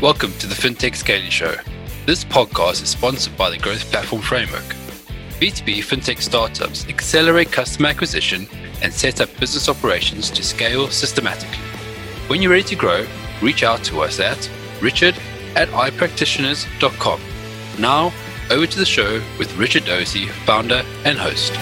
Welcome to the FinTech Scaling Show. This podcast is sponsored by the Growth Platform Framework. B2B FinTech startups accelerate customer acquisition and set up business operations to scale systematically. When you're ready to grow, reach out to us at richard@ipractitioners.com. Now, over to the show with Richard Dozy, founder and host.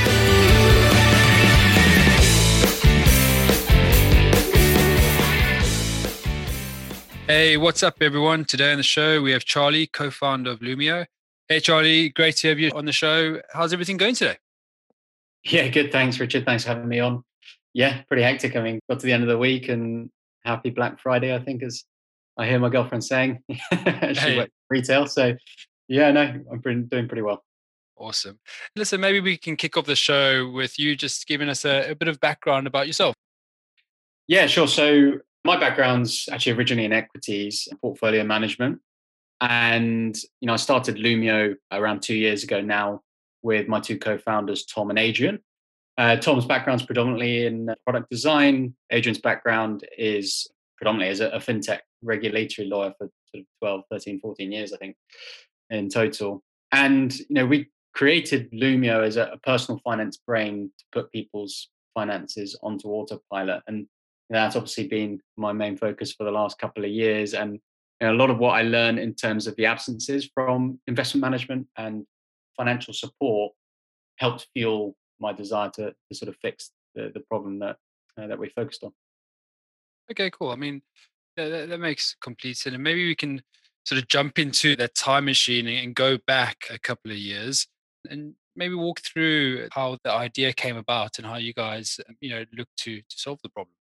Hey, what's up, everyone? Today on the show, we have Charlie, co-founder of Loomio. Hey, Charlie, great to have you on the show. How's everything going today? Yeah, good. Thanks, Richard. Thanks for having me on. Yeah, pretty hectic. I mean, got to the end of the week and happy Black Friday, I think, as I hear my girlfriend saying. She works retail. So, yeah, no, I'm doing pretty well. Awesome. Listen, maybe we can kick off the show with you just giving us a bit of background about yourself. Yeah, sure. So my background's actually originally in equities and portfolio management. And, I started Loomio around 2 years ago now with my two co-founders, Tom and Adrian. Tom's background's predominantly in product design. Adrian's background is predominantly as a fintech regulatory lawyer for sort of 12, 13, 14 years, I think, in total. And, we created Loomio as a personal finance brain to put people's finances onto autopilot. And that's obviously been my main focus for the last couple of years. And a lot of what I learned in terms of the absences from investment management and financial support helped fuel my desire to sort of fix the problem that we focused on. Okay, cool. I mean, that makes complete sense. And maybe we can sort of jump into that time machine and go back a couple of years and maybe walk through how the idea came about and how you guys, look to solve the problem.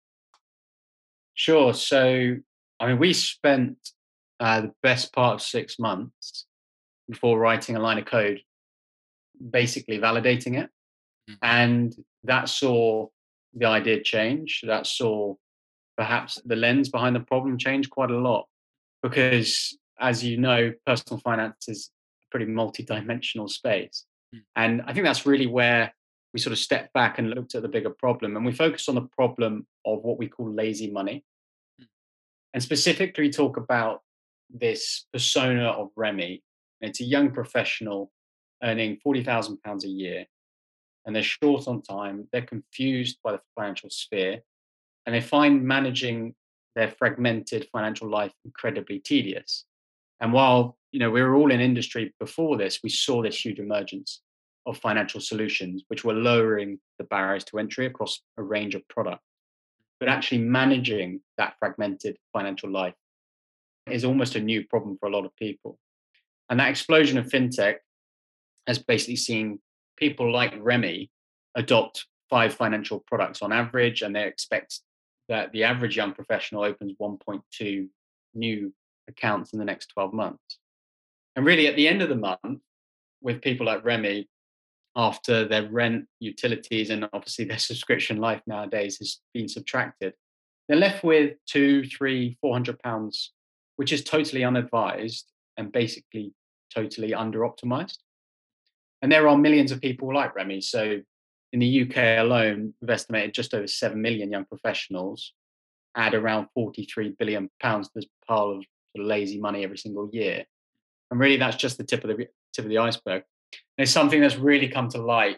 Sure. So, I mean, we spent the best part of 6 months before writing a line of code, basically validating it. Mm. And that saw the idea change. That saw perhaps the lens behind the problem change quite a lot. Because, as you know, personal finance is a pretty multi-dimensional space. Mm. And I think that's really where we sort of stepped back and looked at the bigger problem. And we focused on the problem of what we call lazy money. Mm. And specifically talk about this persona of Remy. It's a young professional earning £40,000 a year, and they're short on time. They're confused by the financial sphere, and they find managing their fragmented financial life incredibly tedious. And while we were all in industry before this, we saw this huge emergence of financial solutions, which were lowering the barriers to entry across a range of products. But actually managing that fragmented financial life is almost a new problem for a lot of people. And that explosion of fintech has basically seen people like Remy adopt 5 financial products on average, and they expect that the average young professional opens 1.2 new accounts in the next 12 months. And really, at the end of the month, with people like Remy, after their rent, utilities, and obviously their subscription life nowadays has been subtracted, they're left with 200, 300, £400, which is totally unadvised and basically totally under-optimized. And there are millions of people like Remy. So in the UK alone, we've estimated just over 7 million young professionals add around £43 billion to this pile of sort of lazy money every single year. And really, that's just the tip of the iceberg. And it's something that's really come to light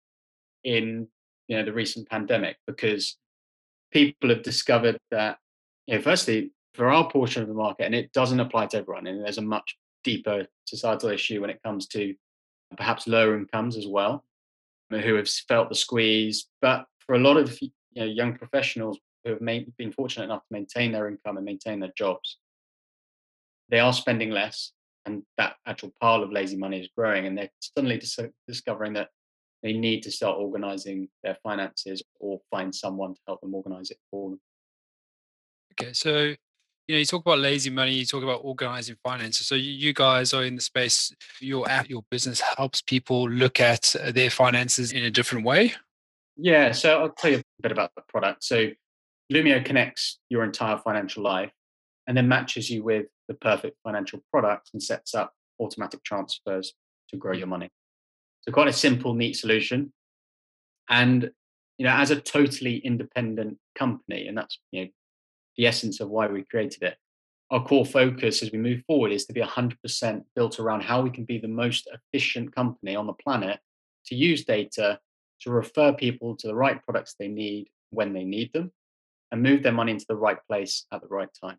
in the recent pandemic, because people have discovered that, firstly, for our portion of the market, and it doesn't apply to everyone, and there's a much deeper societal issue when it comes to perhaps lower incomes as well, who have felt the squeeze. But for a lot of young professionals who have been fortunate enough to maintain their income and maintain their jobs, they are spending less, and that actual pile of lazy money is growing, and they're suddenly discovering that they need to start organizing their finances or find someone to help them organize it for them. Okay, so you talk about lazy money, you talk about organizing finances. So you guys are in the space. Your app, your business helps people look at their finances in a different way. Yeah, so I'll tell you a bit about the product. So Loomio connects your entire financial life and then matches you with the perfect financial product and sets up automatic transfers to grow your money. So quite a simple, neat solution. And as a totally independent company, and that's the essence of why we created it, our core focus as we move forward is to be 100% built around how we can be the most efficient company on the planet to use data to refer people to the right products they need when they need them and move their money into the right place at the right time.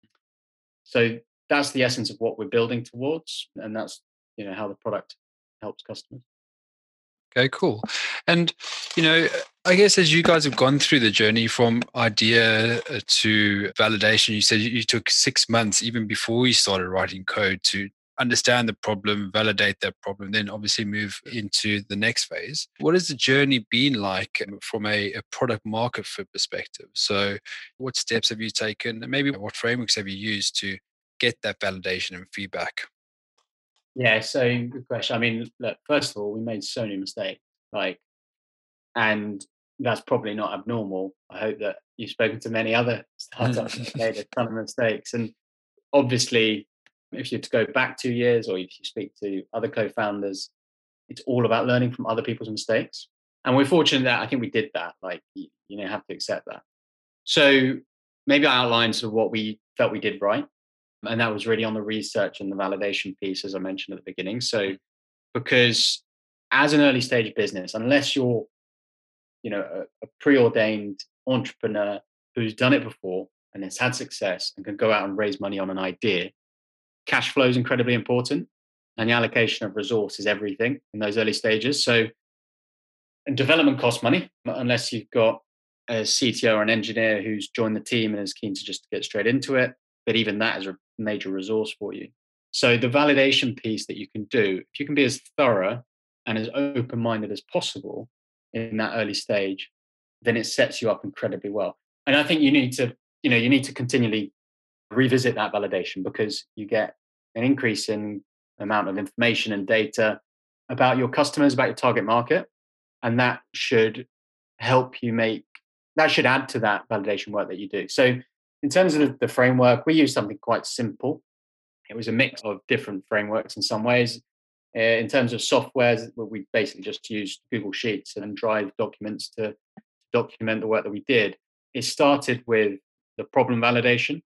So that's the essence of what we're building towards, and that's how the product helps customers. Okay, cool. And, I guess as you guys have gone through the journey from idea to validation, you said you took 6 months even before you started writing code to understand the problem, validate that problem, then obviously move into the next phase. What has the journey been like from a product market fit perspective? So what steps have you taken? And maybe what frameworks have you used to get that validation and feedback? Yeah, so good question. I mean, look, first of all, we made so many mistakes, like, and that's probably not abnormal. I hope that you've spoken to many other startups that made a ton of mistakes. And obviously, if you to go back 2 years or if you speak to other co-founders, it's all about learning from other people's mistakes. And we're fortunate that I think we did that. Like, have to accept that. So maybe I outlined sort of what we felt we did right. And that was really on the research and the validation piece, as I mentioned at the beginning. So, because as an early stage business, unless you're, a preordained entrepreneur who's done it before and has had success and can go out and raise money on an idea, cash flow is incredibly important. And the allocation of resource is everything in those early stages. So, and development costs money, unless you've got a CTO or an engineer who's joined the team and is keen to just get straight into it. But even that is a major resource for you. So the validation piece that you can do, if you can be as thorough and as open-minded as possible in that early stage, then it sets you up incredibly well. And I think you need to continually revisit that validation because you get an increase in amount of information and data about your customers, about your target market, and that should add to that validation work that you do. So in terms of the framework, we use something quite simple. It was a mix of different frameworks in some ways. In terms of softwares, we basically just used Google Sheets and Drive documents to document the work that we did. It started with the problem validation.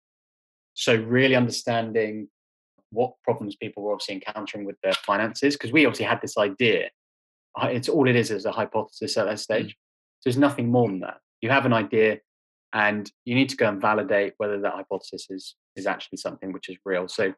So really understanding what problems people were obviously encountering with their finances, because we obviously had this idea. It's all it is a hypothesis at that stage. So there's nothing more than that. You have an idea and you need to go and validate whether that hypothesis is actually something which is real. So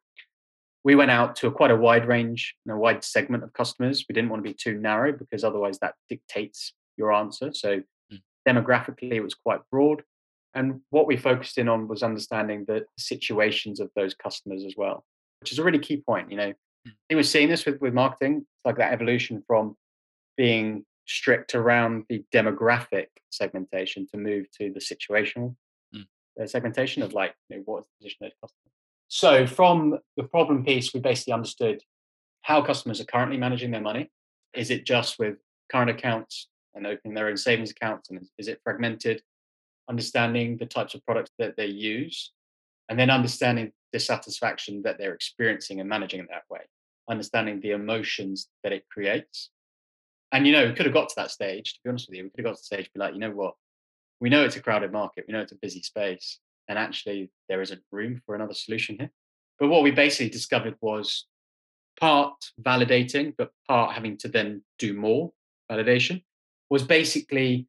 we went out to quite a wide range and a wide segment of customers. We didn't want to be too narrow because otherwise that dictates your answer. So demographically, it was quite broad. And what we focused in on was understanding the situations of those customers as well, which is a really key point. I think we're seeing this with marketing. It's like that evolution from being strict around the demographic segmentation to move to the situational segmentation of like, what's the position of those customers. So from the problem piece, we basically understood how customers are currently managing their money. Is it just with current accounts and opening their own savings accounts? And is it fragmented? Understanding the types of products that they use, and then understanding dissatisfaction that they're experiencing and managing it that way. Understanding the emotions that it creates. And, we could have got to that stage, to be honest with you. We could have got to the stage, be like, you know what? We know it's a crowded market. We know it's a busy space. And actually, there isn't room for another solution here. But what we basically discovered was part validating, but part having to then do more validation, was basically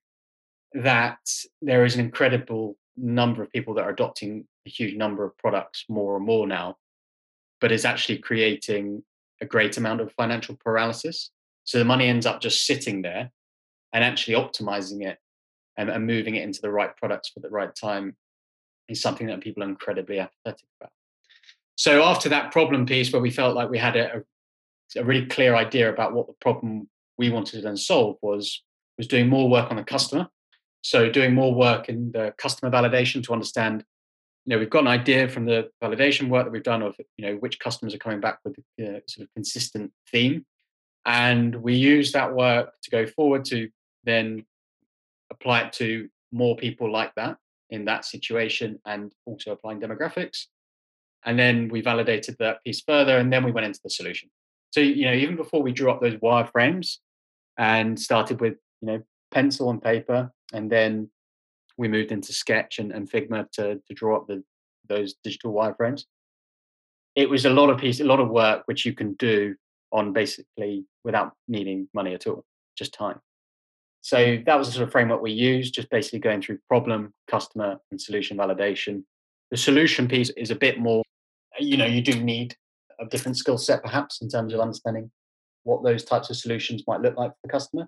that there is an incredible number of people that are adopting a huge number of products more and more now, but is actually creating a great amount of financial paralysis. So the money ends up just sitting there, and actually optimizing it and moving it into the right products for the right time is something that people are incredibly apathetic about. So after that problem piece where we felt like we had a really clear idea about what the problem we wanted to then solve was doing more work on the customer. So doing more work in the customer validation to understand, we've got an idea from the validation work that we've done of, which customers are coming back with a sort of consistent theme. And we use that work to go forward to then apply it to more people like that in that situation, and also applying demographics. And then we validated that piece further, and then we went into the solution. So, even before we drew up those wireframes and started with, pencil and paper, and then we moved into Sketch and Figma to draw up the those digital wireframes. It was a lot of work which you can do on basically without needing money at all, just time. So that was the sort of framework we used, just basically going through problem, customer, and solution validation. The solution piece is a bit more, you do need a different skill set perhaps in terms of understanding what those types of solutions might look like for the customer.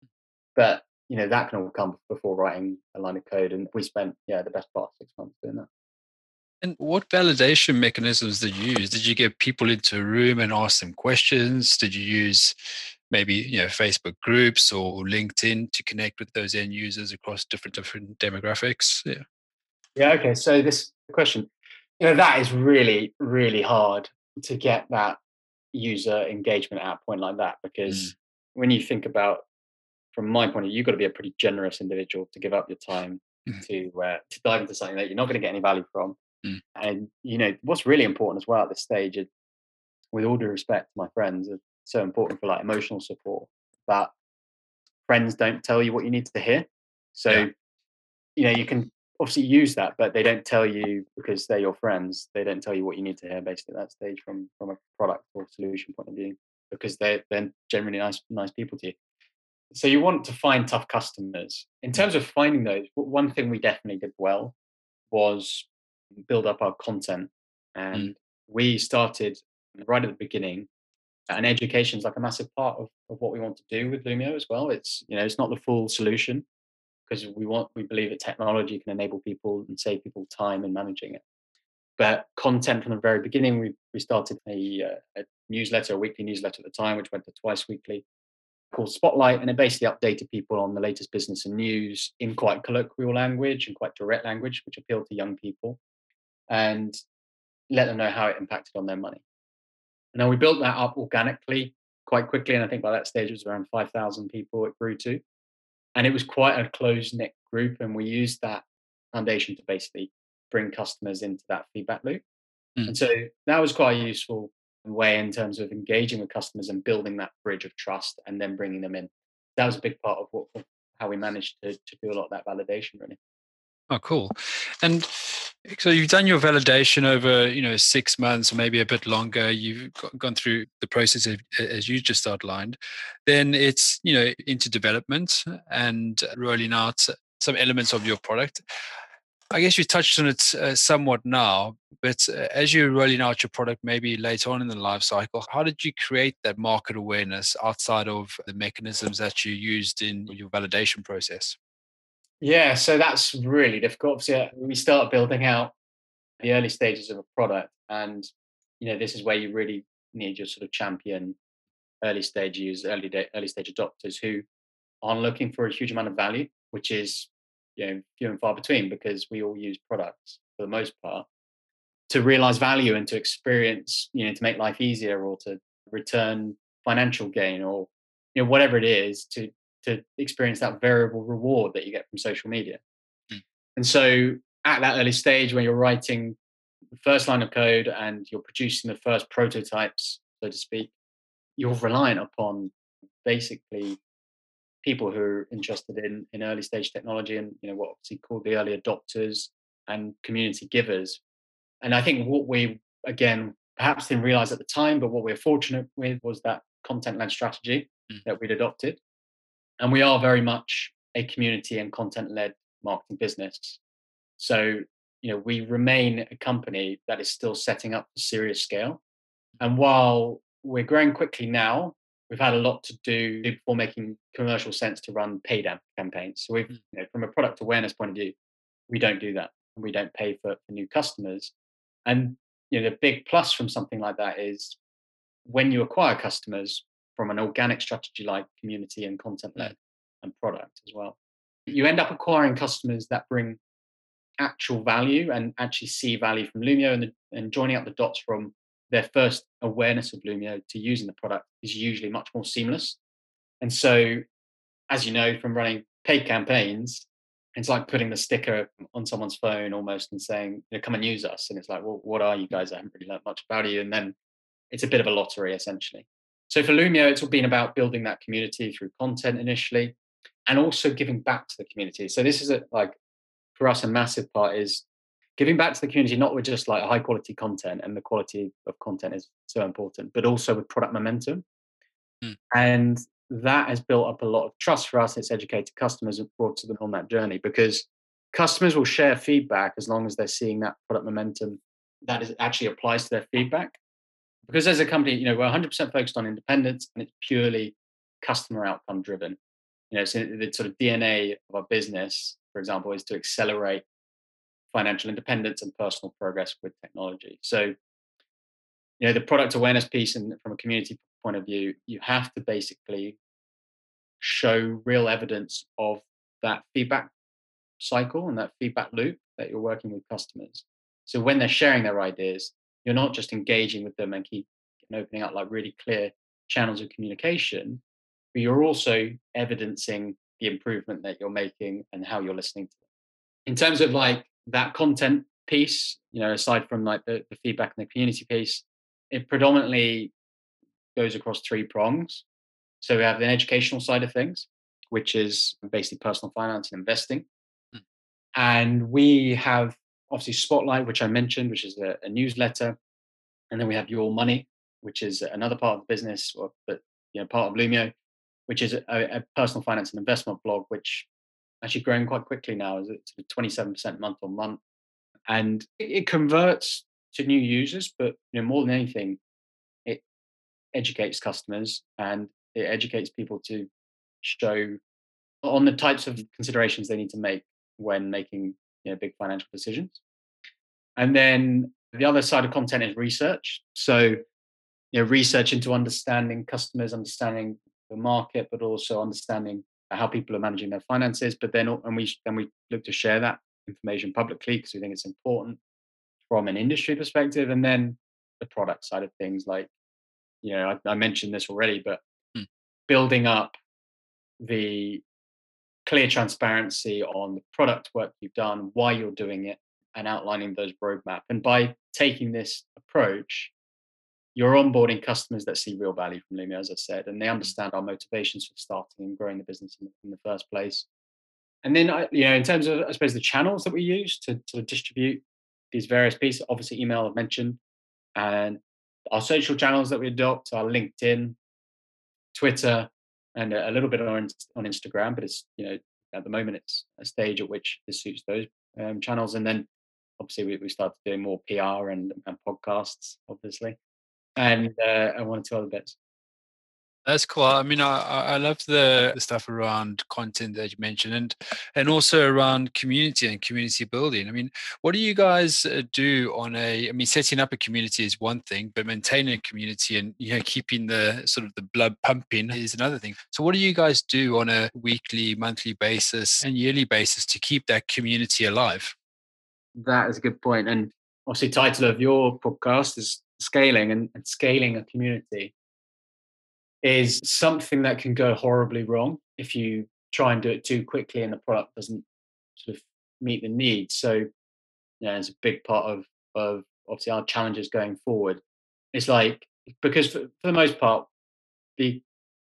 But that can all come before writing a line of code. And we spent the best part of 6 months doing that. And what validation mechanisms did you use? Did you get people into a room and ask them questions? Did you use maybe Facebook groups or LinkedIn to connect with those end users across different demographics? Yeah. Yeah. Okay. So this question, that is really, really hard to get that user engagement at a point like that, because when you think about, from my point of view, you've got to be a pretty generous individual to give up your time to dive into something that you're not going to get any value from. And what's really important as well at this stage, is, with all due respect to my friends, it's so important for like emotional support that friends don't tell you what you need to hear. So you can obviously use that, but they don't tell you because they're your friends. They don't tell you what you need to hear basically at that stage from a product or solution point of view, because they're generally nice people to you. So you want to find tough customers. In terms of finding those, one thing we definitely did well was build up our content. And we started right at the beginning. And education is like a massive part of what we want to do with Lumio as well. It's it's not the full solution, because we believe that technology can enable people and save people time in managing it. But content from the very beginning, we started a newsletter, a weekly newsletter at the time, which went to twice weekly, called Spotlight, and it basically updated people on the latest business and news in quite colloquial language and quite direct language, which appealed to young people, and let them know how it impacted on their money. And then we built that up organically quite quickly, and I think by that stage it was around 5,000 people it grew to, and it was quite a close-knit group, and we used that foundation to basically bring customers into that feedback loop. And so that was quite a useful way in terms of engaging with customers and building that bridge of trust and then bringing them in. That was a big part of how we managed to do a lot of that validation, really. Oh, cool. And so you've done your validation over, 6 months or maybe a bit longer. You've gone through the process as you just outlined. Then it's, into development and rolling out some elements of your product. I guess you touched on it somewhat now, but as you're rolling out your product, maybe later on in the life cycle, how did you create that market awareness outside of the mechanisms that you used in your validation process? Yeah, so that's really difficult. Obviously, we start building out the early stages of a product, and this is where you really need your sort of champion early stage users, early stage adopters who aren't looking for a huge amount of value, which is few and far between, because we all use products for the most part to realize value and to experience, to make life easier or to return financial gain, or whatever it is, to experience that variable reward that you get from social media. And so at that early stage, when you're writing the first line of code and you're producing the first prototypes, so to speak, you're reliant upon basically people who are interested in early stage technology, and what obviously called the early adopters and community givers. And I think what we, again, perhaps didn't realize at the time, but what we're fortunate with was that content-led strategy that we'd adopted. And we are very much a community and content-led marketing business. So, we remain a company that is still setting up a serious scale. And while we're growing quickly now, we've had a lot to do before making commercial sense to run paid campaigns. So we've, from a product awareness point of view, we don't do that. And we don't pay for new customers. And the big plus from something like that is when you acquire customers from an organic strategy like community and content-led and product as well, you end up acquiring customers that bring actual value and actually see value from Lumio, and joining up the dots from their first awareness of Lumio to using the product is usually much more seamless. And so, as you know, from running paid campaigns, it's like putting the sticker on someone's phone almost and saying, come and use us. And it's like, well, what are you guys? I haven't really learned much about you. And then it's a bit of a lottery, essentially. So for Lumio, it's all been about building that community through content initially, and also giving back to the community. So this is for us, a massive part is giving back to the community, not with just like high quality content, and the quality of content is so important, but also with product momentum. Mm. And that has built up a lot of trust for us. It's educated customers and brought to them on that journey, because customers will share feedback as long as they're seeing that product momentum that is actually applies to their feedback. Because as a company, we're 100% focused on independence, and it's purely customer outcome driven. So the sort of DNA of our business, for example, is to accelerate financial independence and personal progress with technology. So, the product awareness piece, and from a community point of view, you have to basically show real evidence of that feedback cycle and that feedback loop that you're working with customers. So when they're sharing their ideas, you're not just engaging with them and keep opening up like really clear channels of communication, but you're also evidencing the improvement that you're making and how you're listening to them. In terms of like that content piece, aside from like the feedback and the community piece, it predominantly goes across three prongs. So we have the educational side of things, which is basically personal finance and investing. Mm. And we have obviously Spotlight, which I mentioned, which is a newsletter. And then we have Your Money, which is another part of the business, but part of Lumio, which is a personal finance and investment blog, which actually growing quite quickly now, is it's 27% month on month. And it converts to new users, but more than anything, it educates customers, and it educates people to show on the types of considerations they need to make when making big financial decisions. And then the other side of content is research. So research into understanding customers, understanding the market, but also understanding how people are managing their finances. But then we look to share that information publicly because we think it's important from an industry perspective. And then the product side of things, like I mentioned this already, but Mm. building up the clear transparency on the product work you've done, why you're doing it, and outlining those roadmap. And by taking this approach, you're onboarding customers that see real value from Lumio, as I said, and they understand our motivations for starting and growing the business in the first place. And then, in terms of, I suppose, the channels that we use to distribute these various pieces, obviously email I've mentioned, and our social channels that we adopt are LinkedIn, Twitter, and a little bit on Instagram. But it's at the moment it's a stage at which this suits those channels. And then obviously we started doing more PR and podcasts, obviously, and one or two other bits. That's cool. I mean, I love the stuff around content that you mentioned, and also around community and community building. I mean, what do you guys do setting up a community is one thing, but maintaining a community and keeping the sort of the blood pumping is another thing. So what do you guys do on a weekly, monthly basis and yearly basis to keep that community alive? That is a good point. And obviously, title of your podcast is scaling, and scaling a community is something that can go horribly wrong if you try and do it too quickly and the product doesn't sort of meet the needs. So, it's a big part of obviously our challenges going forward. It's like, because for the most part, the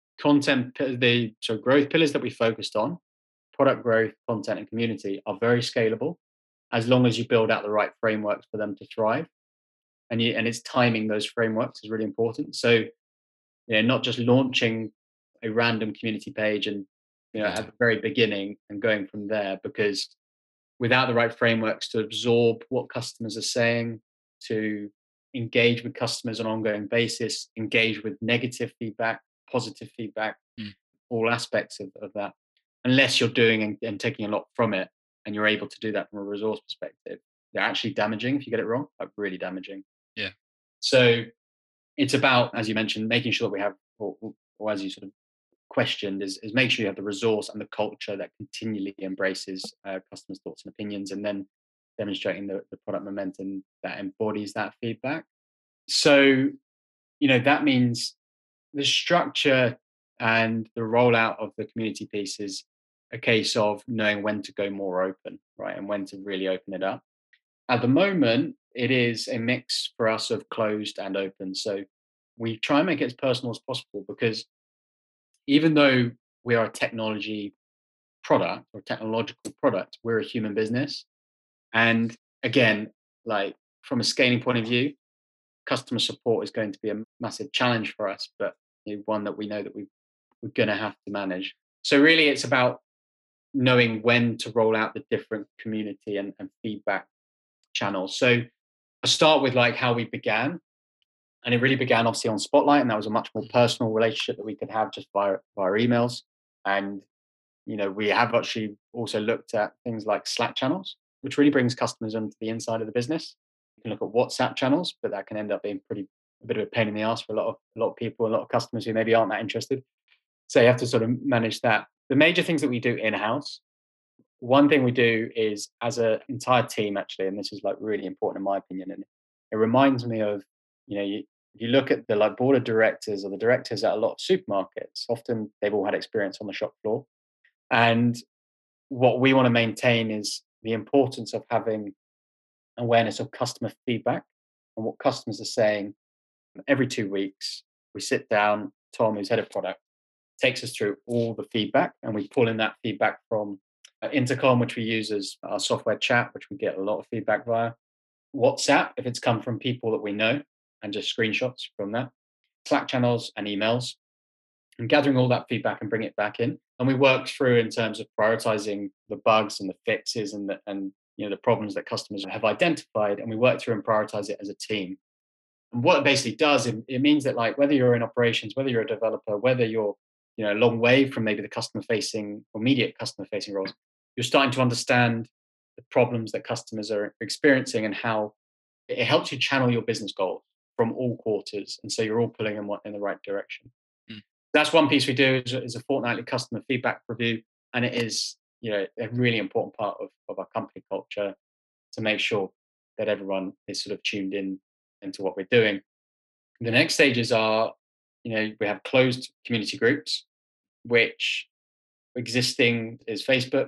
growth pillars that we focused on, product growth, content, and community, are very scalable as long as you build out the right frameworks for them to thrive. And it's timing those frameworks is really important. So, not just launching a random community page and at the very beginning and going from there, because without the right frameworks to absorb what customers are saying, to engage with customers on an ongoing basis, engage with negative feedback, positive feedback, Mm. all aspects of that, unless you're doing and taking a lot from it, and you're able to do that from a resource perspective, they're actually damaging if you get it wrong, like really damaging. Yeah. So it's about, as you mentioned, making sure that we have, or as you sort of questioned, is make sure you have the resource and the culture that continually embraces customers' thoughts and opinions, and then demonstrating the product momentum that embodies that feedback. So, that means the structure and the rollout of the community piece is a case of knowing when to go more open, right, and when to really open it up. At the moment, it is a mix for us of closed and open. So we try and make it as personal as possible, because even though we are a technology product or technological product, we're a human business. And again, like from a scaling point of view, customer support is going to be a massive challenge for us, but one that we know that we're going to have to manage. So really, it's about knowing when to roll out the different community and feedback channels. So I start with like how we began, and it really began obviously on Spotlight, and that was a much more personal relationship that we could have just via emails. And we have actually also looked at things like Slack channels, which really brings customers onto the inside of the business. You can look at WhatsApp channels, but that can end up being a bit of a pain in the ass for a lot of people, a lot of customers who maybe aren't that interested. So you have to sort of manage that. The major things that we do in-house, one thing we do is as an entire team actually, and this is like really important in my opinion, and it reminds me of, if you look at the like board of directors or the directors at a lot of supermarkets, often they've all had experience on the shop floor. And what we want to maintain is the importance of having awareness of customer feedback and what customers are saying. Every 2 weeks, we sit down, Tom, who's head of product, takes us through all the feedback, and we pull in that feedback from Intercom, which we use as our software chat, which we get a lot of feedback via WhatsApp, if it's come from people that we know, and just screenshots from that, Slack channels and emails, and gathering all that feedback and bring it back in. And we work through in terms of prioritizing the bugs and the fixes and the problems that customers have identified, and we work through and prioritize it as a team. And what it basically does, it means that like whether you're in operations, whether you're a developer, whether you're a long way from maybe the customer facing or immediate customer facing roles, you're starting to understand the problems that customers are experiencing and how it helps you channel your business goals from all quarters. And so you're all pulling in the right direction. That's one piece we do is a fortnightly customer feedback review. And it is, a really important part of our company culture to make sure that everyone is sort of tuned in into what we're doing. The next stages are, we have closed community groups, which existing is Facebook.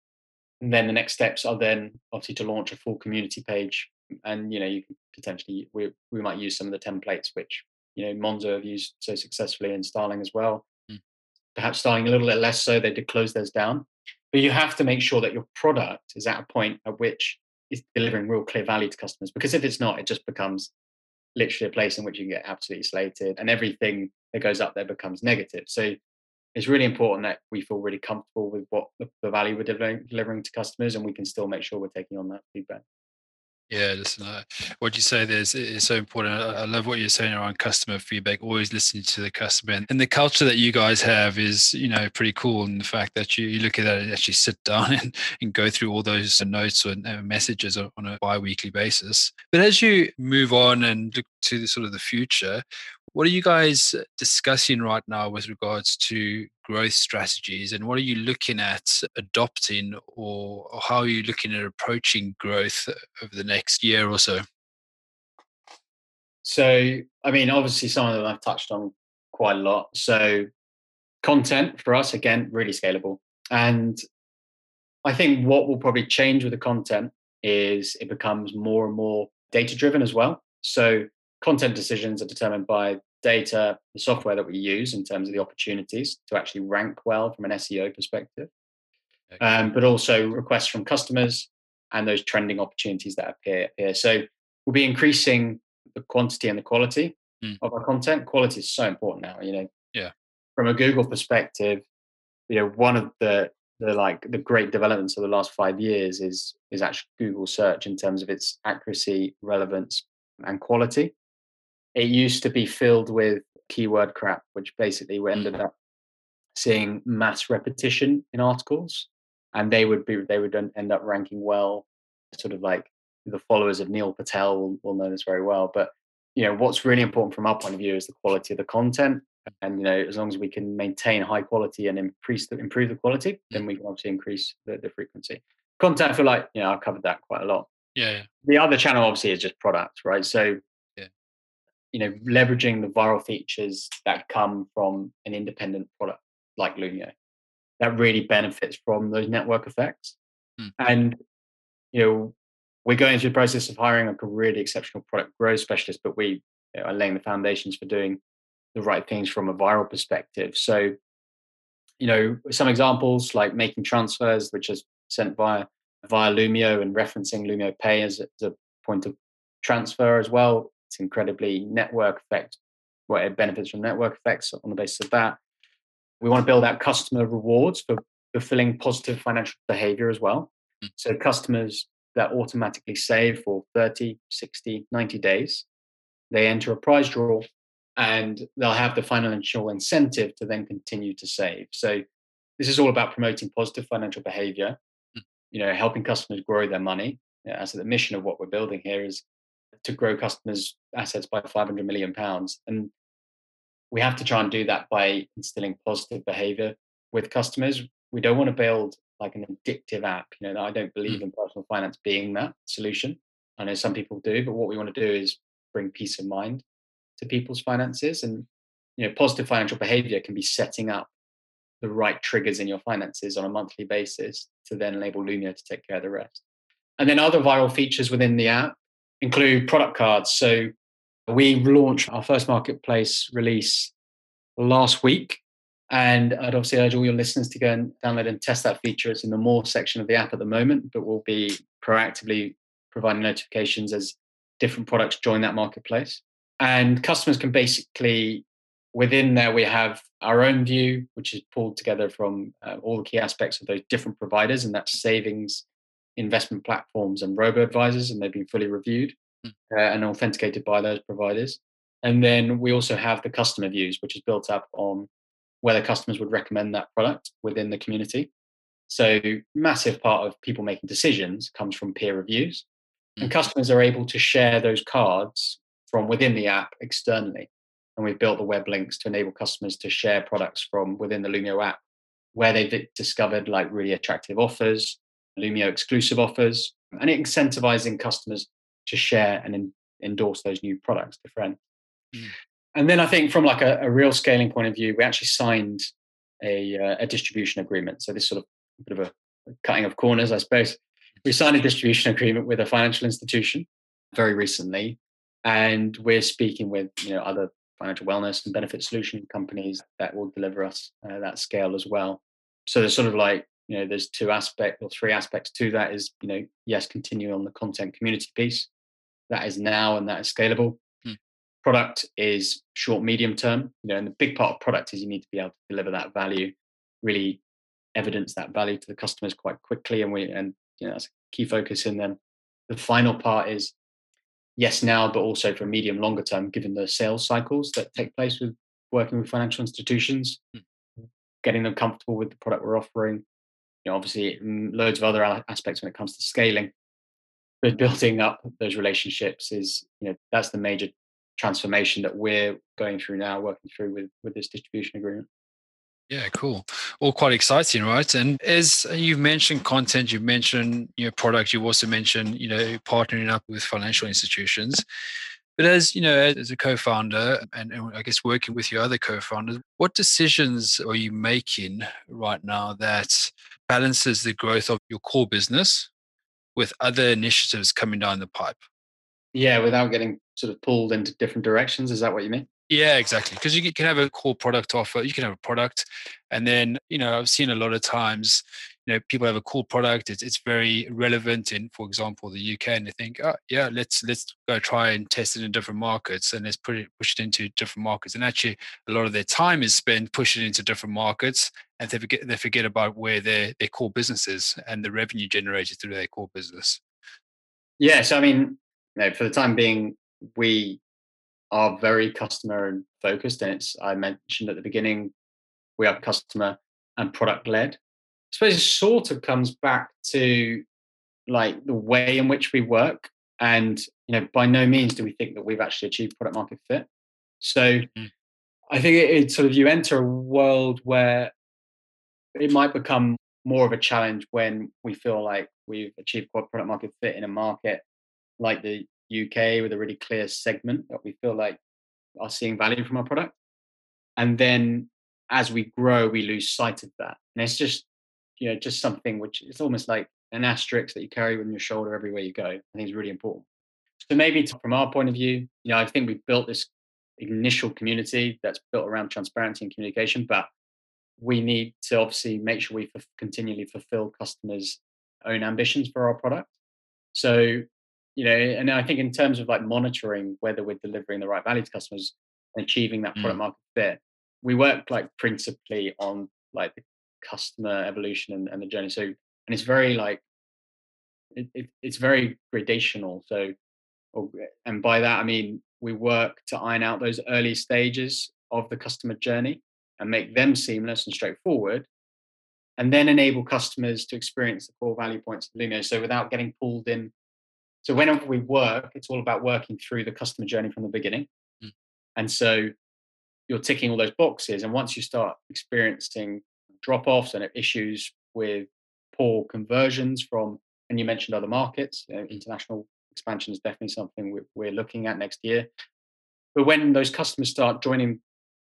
And then the next steps are then obviously to launch a full community page. And, you can potentially, we might use some of the templates, which, Monzo have used so successfully in Starling as well. Perhaps Starling a little bit less so, they did close those down. But you have to make sure that your product is at a point at which it's delivering real clear value to customers. Because if it's not, it just becomes literally a place in which you can get absolutely slated and everything that goes up there becomes negative. So it's really important that we feel really comfortable with what the value we're delivering to customers, and we can still make sure we're taking on that feedback. Yeah, listen, what you say there is so important. I love what you're saying around customer feedback, always listening to the customer. And the culture that you guys have is, pretty cool. And the fact that you look at that and actually sit down and go through all those notes and messages on a bi-weekly basis. But as you move on and look to the sort of the future, what are you guys discussing right now with regards to growth strategies, and what are you looking at adopting, or how are you looking at approaching growth over the next year or so? So, I mean, obviously some of them I've touched on quite a lot. So content for us, again, really scalable. And I think what will probably change with the content is it becomes more and more data driven as well. So content decisions are determined by data, the software that we use in terms of the opportunities to actually rank well from an SEO perspective, but also requests from customers and those trending opportunities that appear here. So we'll be increasing the quantity and the quality of our content. Quality is so important now, Yeah. From a Google perspective, one of the great developments of the last 5 years is actually Google search in terms of its accuracy, relevance, and quality. It used to be filled with keyword crap, which basically we ended up seeing mass repetition in articles, and they would end up ranking well, sort of like the followers of Neil Patel will know this very well. But what's really important from our point of view is the quality of the content. And as long as we can maintain high quality and improve the quality, then we can obviously increase the frequency. Content, I feel like I've covered that quite a lot. Yeah. The other channel obviously is just product, right? So leveraging the viral features that come from an independent product like Lumio, that really benefits from those network effects. And we're going through the process of hiring like a really exceptional product growth specialist, but we are laying the foundations for doing the right things from a viral perspective. So some examples like making transfers, which is sent via via Lumio and referencing Lumio Pay as a point of transfer as well. It's incredibly network effect, where it benefits from network effects on the basis of that. We want to build out customer rewards for fulfilling positive financial behavior as well. Mm. So customers that automatically save for 30, 60, 90 days, they enter a prize draw and they'll have the financial incentive to then continue to save. So this is all about promoting positive financial behavior, Mm. Helping customers grow their money. As the mission of what we're building here is to grow customers' assets by £500 million. And we have to try and do that by instilling positive behavior with customers. We don't want to build like an addictive app. I don't believe Mm. in personal finance being that solution. I know some people do, but what we want to do is bring peace of mind to people's finances. And positive financial behavior can be setting up the right triggers in your finances on a monthly basis to then enable Lumio to take care of the rest. And then other viral features within the app include product cards. So we launched our first marketplace release last week. And I'd obviously urge all your listeners to go and download and test that feature. It's in the more section of the app at the moment, but we'll be proactively providing notifications as different products join that marketplace. And customers can basically, within there, we have our own view, which is pulled together from all the key aspects of those different providers, and that's savings, investment platforms, and robo-advisors, and they've been fully reviewed and authenticated by those providers. And then we also have the customer views, which is built up on whether customers would recommend that product within the community. So massive part of people making decisions comes from peer reviews. And customers are able to share those cards from within the app externally. And we've built the web links to enable customers to share products from within the Lumio app, where they've discovered like really attractive offers, Lumio exclusive offers, and incentivizing customers to share and endorse those new products to friends. Mm. And then I think from like a real scaling point of view, we actually signed a distribution agreement. So this sort of a bit of a cutting of corners, I suppose. We signed a distribution agreement with a financial institution very recently, and we're speaking with other financial wellness and benefit solution companies that will deliver us that scale as well. So there's sort of like there's two aspects or three aspects to that. Is yes, continue on the content community piece that is now and that is scalable. Product is short, medium term, and the big part of product is you need to be able to deliver that value, really evidence that value to the customers quite quickly, and that's a key focus. And then the final part is yes now, but also for medium, longer term, given the sales cycles that take place with working with financial institutions, getting them comfortable with the product we're offering. Obviously, loads of other aspects when it comes to scaling, but building up those relationships is that's the major transformation that we're going through now, working through with this distribution agreement. Yeah, cool. All quite exciting, right? And as you've mentioned content, you've mentioned product, you've also mentioned partnering up with financial institutions. But as as a co-founder and I guess working with your other co-founders, what decisions are you making right now that balances the growth of your core business with other initiatives coming down the pipe? Yeah, without getting sort of pulled into different directions. Is that what you mean? Yeah, exactly. Because you can have a core product offer. You can have a product, and then I've seen a lot of times, people have a cool product. It's very relevant in, for example, the UK, and they think, oh yeah, let's go try and test it in different markets, and let's push it into different markets. And actually, a lot of their time is spent pushing it into different markets, and they forget about where their core business is and the revenue generated through their core business. Yeah. So I mean, for the time being, we are very customer focused, and I mentioned at the beginning, we are customer and product led. I suppose it sort of comes back to like the way in which we work, and by no means do we think that we've actually achieved product market fit. So I think it's sort of, you enter a world where it might become more of a challenge when we feel like we've achieved product market fit in a market like the UK with a really clear segment that we feel like are seeing value from our product. And then as we grow, we lose sight of that. And it's just, just something which it's almost like an asterisk that you carry on your shoulder everywhere you go. I think it's really important. So maybe from our point of view, I think we've built this initial community that's built around transparency and communication, but we need to obviously make sure we continually fulfill customers' own ambitions for our product. So, and I think in terms of like monitoring whether we're delivering the right value to customers and achieving that product Mm, market fit, we work like principally on like the customer evolution and the journey. So, and it's very like it's very gradational. So, and by that I mean we work to iron out those early stages of the customer journey and make them seamless and straightforward, and then enable customers to experience the core value points of Lumio. So without getting pulled in. So whenever we work, it's all about working through the customer journey from the beginning. mm, And so you're ticking all those boxes. And once you start experiencing drop-offs and issues with poor conversions from, and you mentioned other markets, mm. international expansion is definitely something we're looking at next year. But when those customers start joining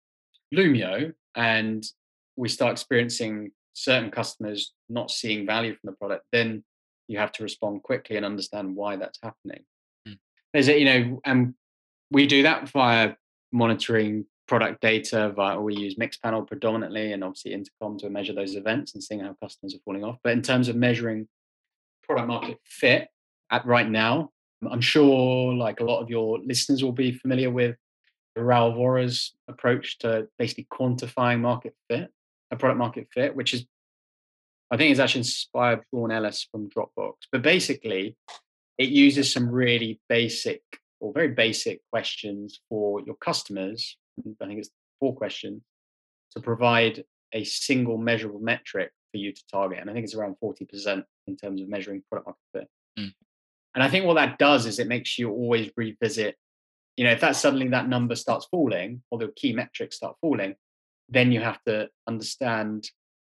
Lumio and we start experiencing certain customers not seeing value from the product, then you have to respond quickly and understand why that's happening. Mm. There's a, and we do that via monitoring product data. We use Mixpanel predominantly, and obviously Intercom to measure those events and seeing how customers are falling off. But in terms of measuring product market fit at right now, I'm sure like a lot of your listeners will be familiar with Raul Vora's approach to basically quantifying market fit, a product market fit, which is I think is actually inspired Sean Ellis from Dropbox. But basically, it uses some really basic or very basic questions for your customers. I think it's 4 questions to provide a single measurable metric for you to target. And I think it's around 40% in terms of measuring product market fit. Mm. And I think what that does is it makes you always revisit, if that suddenly that number starts falling or the key metrics start falling, then you have to understand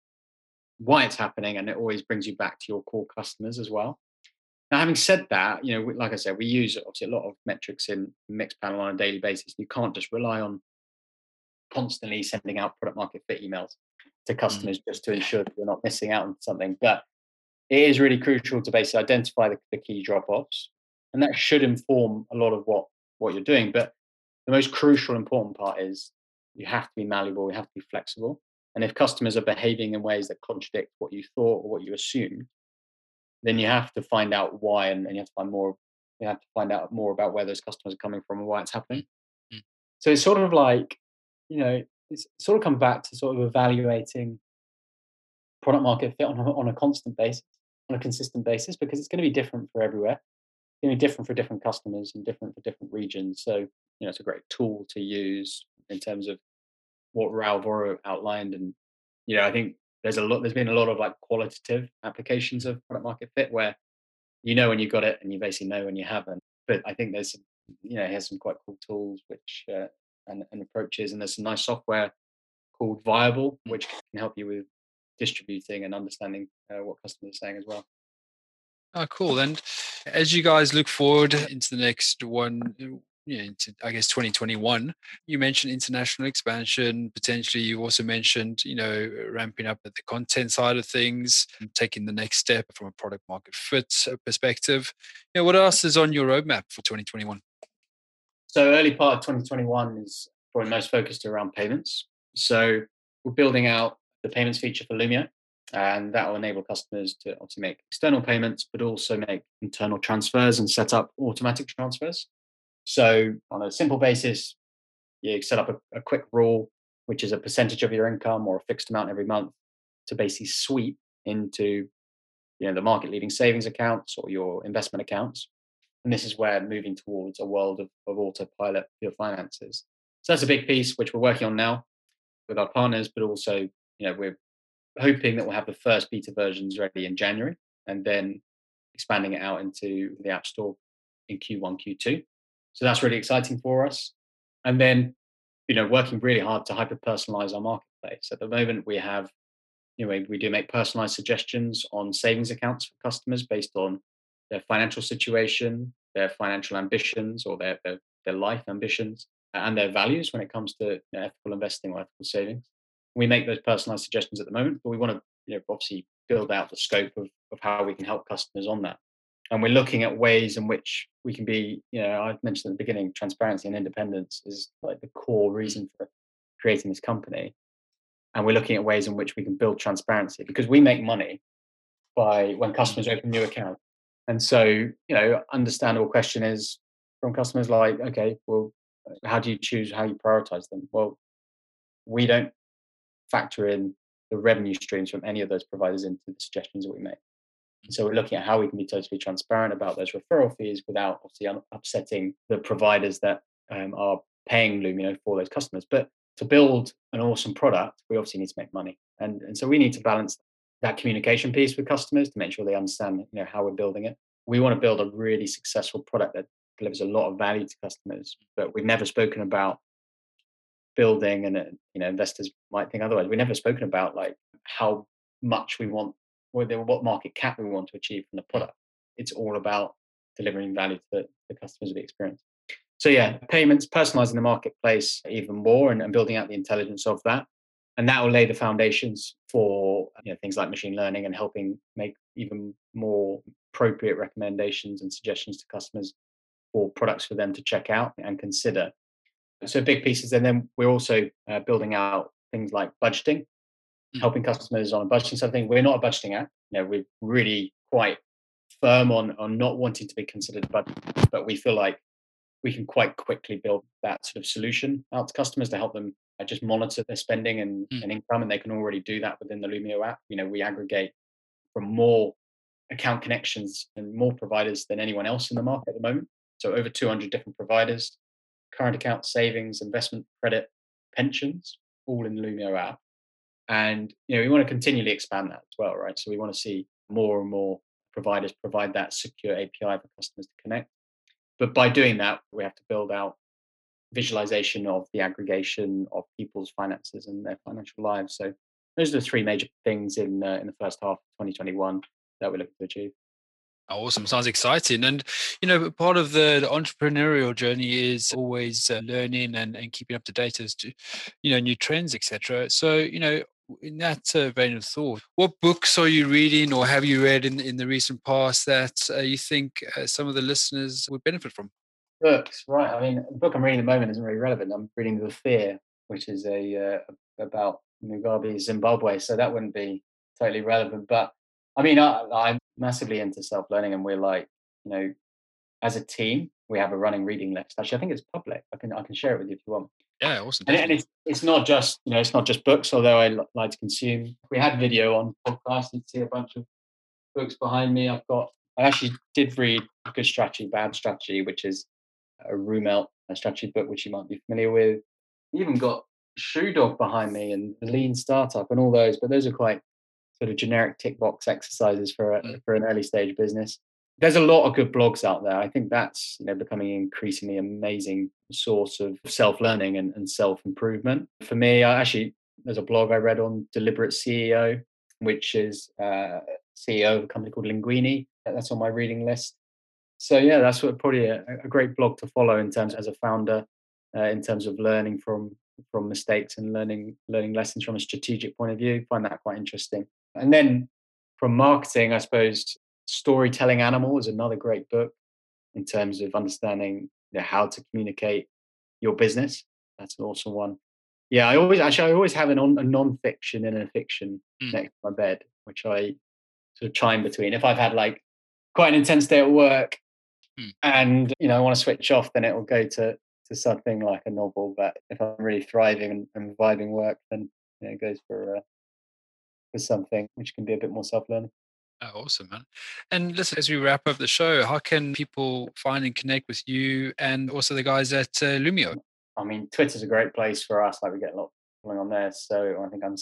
why it's happening. And it always brings you back to your core customers as well. Now, having said that, like I said, we use obviously a lot of metrics in Mixpanel on a daily basis. You can't just rely on constantly sending out product market fit emails to Mm. customers just to ensure that you're not missing out on something. But it is really crucial to basically identify the key drop-offs, and that should inform a lot of what you're doing. But the most crucial, important part is you have to be malleable, you have to be flexible. And if customers are behaving in ways that contradict what you thought or what you assumed, then you have to find out why, and you have to find more. You have to find out more about where those customers are coming from and why it's Mm. happening. Mm. So it's sort of like, it's sort of come back to sort of evaluating product market fit on a constant basis, on a consistent basis, because it's going to be different for everywhere. It's going to be different for different customers and different for different regions. So, it's a great tool to use in terms of what Raul Voro outlined. And, I think there's been a lot of like qualitative applications of product market fit where when you got it and you basically know when you haven't. But I think there's, he has some quite cool tools which, and approaches, and there's some nice software called Viable, Mm. which can help you with distributing and understanding what customers are saying as well. Oh, cool. And as you guys look forward into the next one, into I guess 2021, you mentioned international expansion. Potentially, you also mentioned, ramping up at the content side of things, and taking the next step from a product market fit perspective. What else is on your roadmap for 2021? So early part of 2021 is probably most focused around payments. So we're building out the payments feature for Lumio, and that will enable customers to obviously make external payments, but also make internal transfers and set up automatic transfers. So on a simple basis, you set up a quick rule, which is a percentage of your income or a fixed amount every month to basically sweep into the market leading savings accounts or your investment accounts. And this is where moving towards a world of autopilot for your finances. So that's a big piece which we're working on now with our partners, but also, we're hoping that we'll have the first beta versions ready in January and then expanding it out into the App Store in Q1, Q2. So that's really exciting for us. And then, working really hard to hyper personalize our marketplace. At the moment, we have, we do make personalized suggestions on savings accounts for customers based on their financial situation, their financial ambitions, or their life ambitions, and their values when it comes to ethical investing or ethical savings. We make those personalized suggestions at the moment, but we want to obviously build out the scope of how we can help customers on that. And we're looking at ways in which we can be, I mentioned at the beginning, transparency and independence is like the core reason for creating this company. And we're looking at ways in which we can build transparency because we make money by when customers open new accounts. And so, understandable question is from customers like, okay, well, how do you choose how you prioritize them? Well, we don't factor in the revenue streams from any of those providers into the suggestions that we make. So we're looking at how we can be totally transparent about those referral fees without obviously upsetting the providers that are paying Lumio for those customers. But to build an awesome product, we obviously need to make money, and so we need to balance that communication piece with customers to make sure they understand how we're building it. We want to build a really successful product that delivers a lot of value to customers, but we've never spoken about building, and investors might think otherwise. We've never spoken about like how much we want, what market cap we want to achieve from the product. It's all about delivering value to the customers of the experience. So yeah, payments, personalizing the marketplace even more, and building out the intelligence of that, and that will lay the foundations for things like machine learning and helping make even more appropriate recommendations and suggestions to customers for products for them to check out and consider. So big pieces, and then we're also building out things like budgeting, helping customers on a budgeting side of things. We're not a budgeting app. We're really quite firm on not wanting to be considered a budget, but we feel like we can quite quickly build that sort of solution out to customers to help them just monitor their spending and income, and they can already do that within the Lumio app. We aggregate from more account connections and more providers than anyone else in the market at the moment. So over 200 different providers, current account, savings, investment, credit, pensions, all in the Lumio app. And we want to continually expand that as well, right? So we want to see more and more providers provide that secure API for customers to connect. But by doing that, we have to build out visualization of the aggregation of people's finances and their financial lives. So those are the three major things in the first half of 2021 that we're looking to achieve. Awesome. Sounds exciting. And, part of the entrepreneurial journey is always learning and keeping up to date as to, new trends, etc. So, in that vein of thought, what books are you reading or have you read in the recent past that you think some of the listeners would benefit from? Books, right. I mean, the book I'm reading at the moment isn't really relevant. I'm reading The Fear, which is about Mugabe, Zimbabwe. So that wouldn't be totally relevant. But I mean, I'm massively into self-learning, and we're like, as a team, we have a running reading list. Actually, I think it's public. I can share it with you if you want. Yeah, awesome. And it's not just it's not just books, although I like to consume. If we had video on podcast, you'd see a bunch of books behind me. I actually did read Good Strategy, Bad Strategy, which is a Roomelt strategy book, which you might be familiar with. You even got Shoe Dog behind me and the Lean Startup and all those, but those are quite sort of generic tick box exercises for an early stage business. There's a lot of good blogs out there. I think that's becoming an increasingly amazing source of self-learning and self-improvement. For me, there's a blog I read on Deliberate CEO, which is CEO of a company called Linguini. That's on my reading list. So yeah, that's probably a great blog to follow in terms as a founder, in terms of learning from mistakes and learning lessons from a strategic point of view. Find that quite interesting. And then from marketing, I suppose Storytelling Animal is another great book in terms of understanding how to communicate your business. That's an awesome one. Yeah, I always have a non-fiction and a fiction next to my bed, which I sort of chime between. If I've had like quite an intense day at work and I want to switch off, then it will go to something like a novel. But if I'm really thriving and vibing work, then it goes for something which can be a bit more self-learning. Oh, awesome, man. And listen, as we wrap up the show, how can people find and connect with you and also the guys at Lumio? I mean, Twitter's a great place for us. Like we get a lot going on there. So I think I'm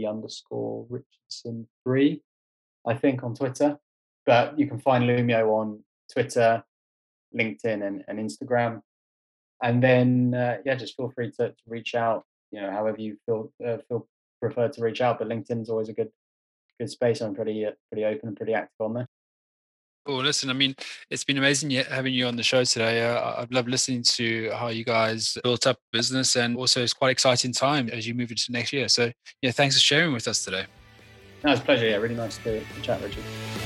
C_Richardson3, I think, on Twitter. But you can find Lumio on Twitter, LinkedIn, and Instagram. And then just feel free to reach out. However you feel preferred to reach out. But LinkedIn's always a good space. I'm pretty open and pretty active on there. Oh, listen, I mean, it's been amazing having you on the show today. I've loved listening to how you guys built up business, and also it's quite exciting time as you move into next year. So, thanks for sharing with us today. No, it's a pleasure. Yeah, really nice to chat, Richard.